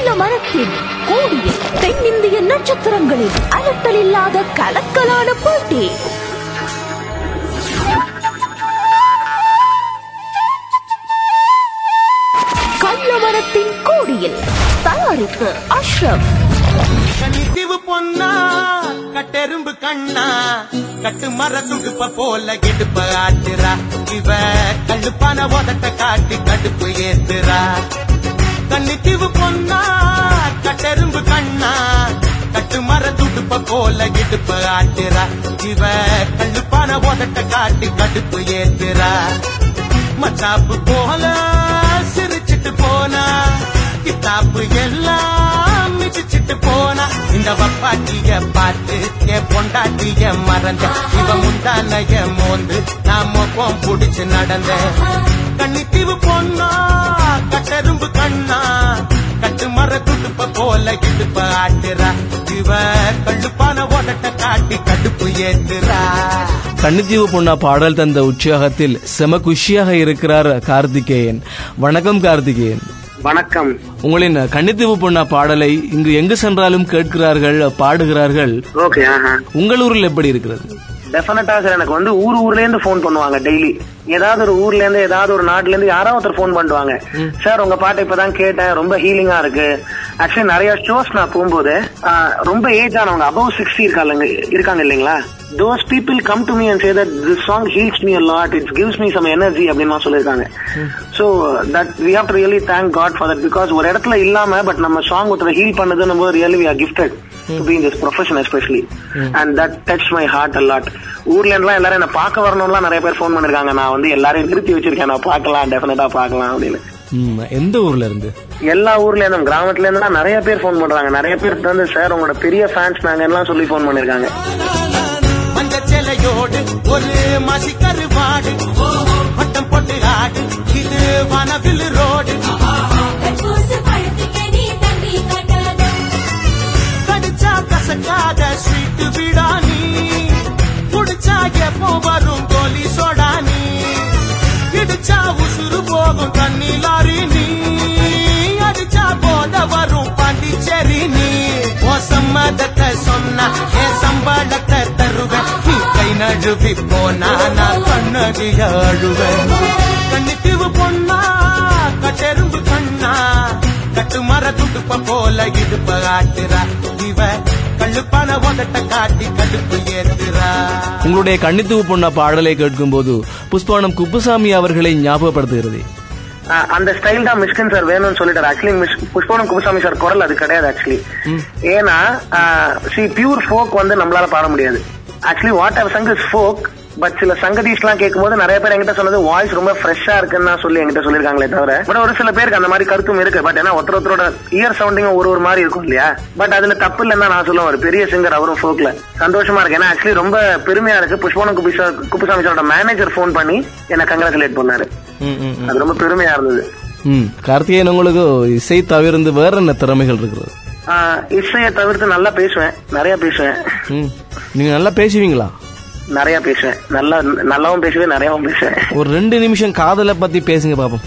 மரத்தின் கோடியில் தென்னிந்திய நட்சத்திரங்களின் அலட்டல் இல்லாத கலக்கலான போட்டி. கள்ளமரத்தின் கோடியில் தயாரிப்பு அஷ்ரப். கனித்தீவு பொன்னா கட்டெரும்பு கண்ணா கட்டு மர துடுப்ப போல இடுப்ப ஆட்டுறா. இவ கழுப்பான உதட்ட காட்டி கடுப்பு ஏத்துறா. கன்னித்தீவு பொன்னா கட்டெரும்பு கண்ணா கட்டு மர துடுப்ப போல இடுப்ப ஆட்டுறா. இவ கழுப்பான உதட்ட காட்டி கடுப்பு ஏத்துறா. மச்சாப்பு போல சிரிச்சிட்டு போனா கித்தாப்பு எல்லாம் மிச்சிட்டு போனா. இந்த வப்பாட்டிய பார்த்து என் பொண்டாட்டிய மறந்த இவ முந்தானைய மோந்து நாம கோம் புடிச்சு நடந்த. கன்னித்தீவு பொண்ணா கட்டெரும்பு கண்ணா கட்டு மர துடுப்ப போல இடுப்ப ஆட்டுறா. இவ கழுப்பான உதட்ட காட்டி கடுப்பு ஏத்துறா. கன்னித்தீவு பொண்ணா பாடல் தந்த உற்சாகத்தில் செம குஷியாக இருக்கிறார் கார்த்திகேயன். வணக்கம் கார்த்திகேயன். வணக்கம். உங்களின் கன்னித்தீவு பொண்ணா பாடலை இங்கு எங்கு சென்றாலும் கேட்கிறார்கள், பாடுகிறார்கள். ஓகே. உங்கள் ஊரில் எப்படி இருக்கிறது? டெஃபினட்டா சார், எனக்கு வந்து ஊர்ல இருந்து போன் பண்ணுவாங்க டெய்லி. ஏதாவது ஒரு ஊர்ல இருந்து ஏதாவது ஒரு நாட்டுல இருந்து யாராவது ஒருத்தர் போன் பண்ணுவாங்க. சார் உங்க பாட்டை இப்பதான் கேட்டேன், ரொம்ப ஹீலிங்கா இருக்கு. ஆக்சுவலி நிறைய ஷோஸ் நான் போகும்போது ரொம்ப ஏஜ் ஆனவங்க above 60 இருக்காங்க இல்லைங்களா, those people come to me and say that this song heals me a lot, it gives me some energy அப்படின்னு சொல்லிருக்காங்க. So that we have to really thank God for that, because ஒரு இடத்துல இல்லாம but நம்ம song ஒருத்தர் heel பண்ணதுன்னு போது really we are gifted to be in this profession especially, and that touched my heart a lot. ஊர்ல இருந்தெல்லாம் எல்லாரும் என்ன பார்க்க வரணும்லாம் நிறைய பேர் போன் பண்ணிருக்காங்க. நான் வந்து எல்லாரையும் நிறுத்தி வச்சிருக்கேன், நான் பார்க்கலாம், டெஃபினட்டா பார்க்கலாம் அப்படின்னு. எந்த ஊர்ல இருந்து? எல்லா ஊர்ல இருந்தும், கிராமத்துல இருந்து நிறைய பேர் போன் பண்றாங்க. நிறைய பேர் வந்து சார் உங்களோட பெரிய ஃபேன்ஸ் நாங்க எல்லாம் சொல்லி போன் பண்ணிருக்காங்க. மஞ்சச்செலையோடு ஒரு மாசிக்கரு வாடு வட்டம் போட்டு ஆடு இது வனவில் ரோடு. கடிச்சா கசக்காத ஸ்வீட் விடானி குடிச்சா எப்போ வரும் கோலி சோடானி இடிச்சா உசுறு போகும் தண்ணி லாரி நீ அடிச்சா போத வரும் பாண்டிச்சேரி நீ. சம்மதத்தை சொன்னா என் சம்பளத்தை தருவேன், நீ கை நழுவி போனா நான் கண்ணகிய அழுவேன். கன்னித்தீவு பொண்ணா கட்டெரும்பு கண்ணா கட்டு மர துடுப்ப போல இடுப்ப ஆட்டுறா. இவ கழுப்பான உதட்ட காட்டி கடுப்பு ஏத்துறா. உங்களுடைய கன்னித்தீவு பொண்ணா பாடலை கேட்கும் போது புஷ்பவனம் குப்புசாமி அவர்களை ஞாபகப்படுத்துகிறது. அந்த ஸ்டைல் தான் மிஸ்கின் சார் வேணும்னு சொல்லிட்டாரு. ஆக்சுவலி புஷ்பவனம் குப்புசாமி சார் குரல் அது கிடையாது ஆக்சுவலி. ஏன்னா பியூர் ஃபோக் வந்து நம்மளால பாட முடியாது. Actually what I sung is folk, but சில சங்கதீஸ் எல்லாம் கேட்கும்போது நிறைய பேர் என்கிட்ட சொன்னது வாய்ஸ் ரொம்ப ஃப்ரெஷ்ஷா இருக்குன்னு சொல்லி என்கிட்ட சொல்லிருக்காங்களே தவிர, பட் ஒரு சில பேருக்கு அந்த மாதிரி கருத்தும் இருக்கு. பட் ஏன்னா ஒருத்தரோட இயர் சவுண்டிங் ஒரு மாதிரி இருக்கும் இல்லையா, பட் அதுல தப்பு இல்லைன்னா நான் சொல்லுவேன். ஒரு பெரிய சிங்கர் அவரும் ஃபோக்ல. சந்தோஷமா இருக்கு. ஏன்னா ஆக்சுவலி ரொம்ப பெருமையா இருக்கு. புஷ்பவனம் குப்புசாமி சாரோட மேனேஜர் போன் பண்ணி என்ன கங்க்ராச்சுலேட் பண்ணாரு. அது ரொம்ப பெருமையா இருந்தது. கார்த்திகேயன், உங்களுக்கு இசை தவிர்த்து வேற என்ன திறமைகள் இருக்கிறது? இசையை தவிர்த்து நல்லா பேசுவேன், நிறைய பேசுவேன். நீங்க நல்லா பேசுவீங்களா? நிறைய பேசுவேன், நல்லாவும் பேசுவேன், நிறையவும் பேசுவேன். ஒரு 2 நிமிஷம் காதலை பத்தி பேசுங்க பாப்போம்.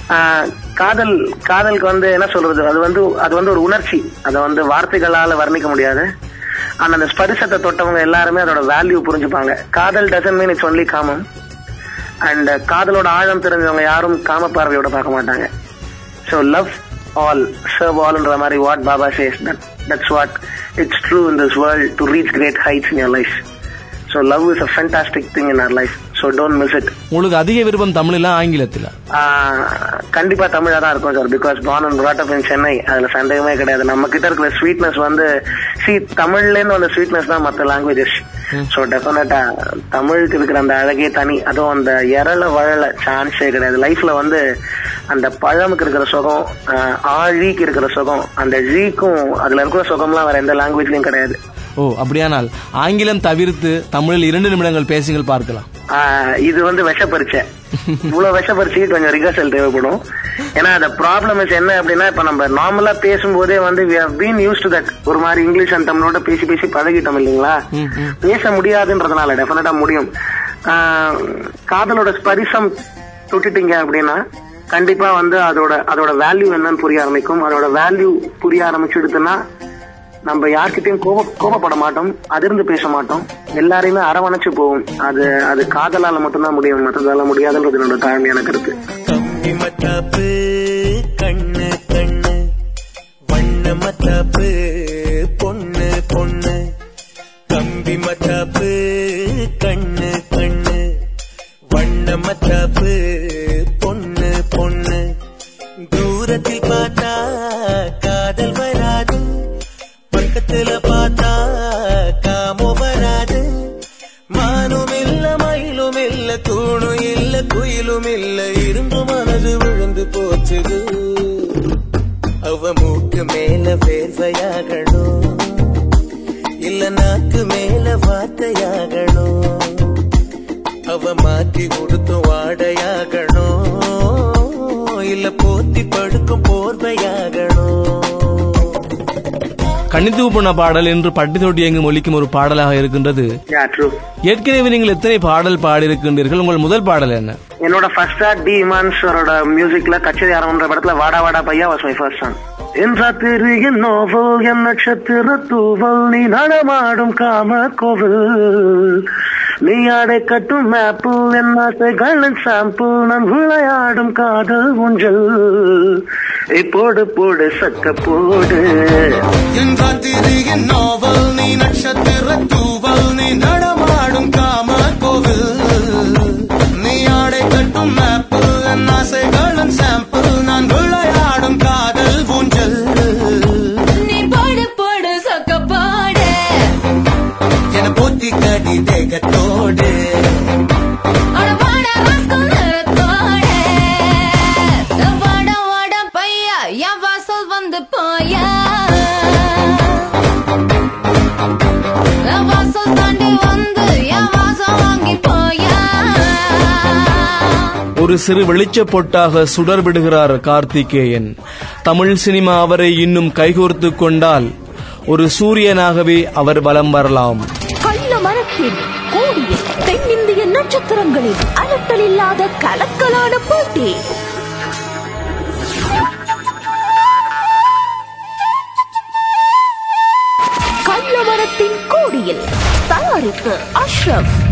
காதலுக்கு வந்து என்ன சொல்றது, அது வந்து ஒரு உணர்ச்சி. அதை வந்து வார்த்தைகளால வர்ணிக்க முடியாது. ஆனா அந்த ஸ்பரிசத்தை தொட்டவங்க எல்லாருமே அதோட வேல்யூ புரிஞ்சுப்பாங்க. காதல் டசன்ட் மீன் இட்ஸ் ஒன்லி காமம். அண்ட் காதலோட ஆழம் தெரிஞ்சவங்க யாரும் காம பார்வையோட பார்க்க மாட்டாங்க. ஸோ லவ் ஆல், சர்வ் ஆல்ன்ற மாதிரி what Baba says, that's what it's true in this world to reach great heights in your life. So love is a fantastic thing in our life, so don't miss it. உங்களுக்கு அதிக விருப்பம் தமிழ்ல ஆங்கிலத்துல? கண்டிப்பா தமிழா தான் இருக்கும் sir, because born and brought up in Chennai. அதுல சந்தேகமே கிடையாது. நம்ம கிட்ட இருக்கிற ஸ்வீட்னஸ் வந்து தமிழ்ல இருந்து வந்த ஸ்வீட்னஸ் தான் மற்ற லாங்குவேஜஸ். ஸோ டெஃபினட்டா தமிழுக்கு இருக்கிற அந்த அழகே தனி. அதுவும் அந்த எரள வழல சான்ஸே கிடையாது. லைஃப்ல வந்து அந்த பழமுக்கு இருக்கிற சுகம், ஆழிக்கு இருக்கிற சுகம், அந்த ஜீக்கும் அதுல இருக்கிற சுகம்லாம் வேற எந்த லாங்குவேஜ்லயும் கிடையாது. ஓ, அப்படியானால் ஆங்கிலம் தவிர்த்து தமிழில் 2 நிமிடங்கள் பேசுங்கள் பார்க்கலாம். இது வந்து விஷப்பரிச்சை. இவ்வளவு விஷப்பரிச்சை கொஞ்சம் ரிகர்சல் தேவைப்படும். ஏன்னா அந்த ப்ராப்ளம் என்ன அப்படின்னா, இப்ப நம்ம நார்மலா பேசும்போதே வந்து we have been used to that. ஒரு மாதிரி இங்கிலீஷ் அண்ட் தமிழோட பேசி பேசி பழகிட்டோம் இல்லைங்களா. பேச முடியாதுன்றதுனால டெஃபினட்டா முடியும். காதலோட ஸ்பரிசம் தொட்டுட்டீங்க அப்படின்னா கண்டிப்பா வந்து அதோட வேல்யூ என்னன்னு புரிய ஆரம்பிக்கும். அதோட வேல்யூ புரிய ஆரம்பிச்சுடுதுன்னா நம்ம யார்கிட்டயும் கோபப்பட மாட்டோம், அதிர்ந்து பேச மாட்டோம், எல்லாரையுமே அரவணைச்சு போவோம். அது காதலால மட்டும்தான் முடியும், மற்றதால முடியாதுன்றது என்னோட தாழ்மையான கருத்து. கம்பி மத்தாப்பு கண்ணு கண்ணு வண்ண மத்தாப்பு பொண்ணு பொண்ணு கம்பி மத்தாப்பு கண்ணு கண்ணு வண்ண மத்தாப்பு பொண்ணு பொண்ணு தூரத்தில் பார்த்தா காதல் வராது, பக்கத்துல பார்த்தா காமோ வராது. மானும் இல்ல மயிலும் இல்ல தூணும் இல்ல குயிலும் இல்ல, இருந்து மனது விழுந்து போச்சுது. அவ மூக்கு மேல வேர்வையாகணும், இல்ல நாக்கு மேல வார்த்தையாகணும். அவ மாற்றி கொடுத்தும் வாடையாகணும், இல்ல போத்தி படுக்கும் போர்வையாகணும். கன்னித்தூவு பொண்ண பாடல் என்று பட்டி தொட்டி எங்கும் ஒலிக்கும் ஒரு பாடலாக இருக்கின்றது. ஏற்கனவே நீங்கள் எத்தனை பாடல் பாடியிருக்கின்றீர்கள்? உங்கள் முதல் பாடல் என்ன? என்னோட ஃபர்ஸ்ட் ஆர்ட் டி இமான்ஸரோட மியூசிக்ல கச்சேரி ஆரம்பன்ற படத்துல வாடா வாடா பையா வாஸ் மை ஃபர்ஸ்ட் சாங். என் ராத்திரியின் நோவல் என் நட்சத்திர தூவல் நீ நடமாடும் காம கோவில், நீ ஆடை கட்டும் மேப்பிள் என் ஆசைகளின் சாம்பிள் நான் விளையாடும் காதல் ஊஞ்சல், போடு போடு சக்க போடு. என் ராத்திரியின் நோவல் நீ நட்சத்திர தூவல் நீ நடமாடும் காம கோவில், நீ ஆடை கட்டும் மேப்பிள் என் ஆசைகளின் சாம்பிள் நான் விளையாடும் காதல் ஊஞ்சல், நீ போடு போடு சக்க போடு என போத்தி கடி தேகத்தோடு. ஒரு சிறு வெளிச்ச பொட்டாக சுடர்விடுகிறார் கார்த்திகேயன். தமிழ் சினிமா அவரை இன்னும் கைகோர்த்து கொண்டால் ஒரு சூரியனாகவே அவர் வலம் வரலாம். கள்ள மரத்தில் கூடிய தென்னிந்திய நட்சத்திரங்களின் அலட்டல் இல்லாத கலக்கலான போட்டி. கள்ள மரத்தின் கோடியில் தயாரிப்பு அஷ்ரப்.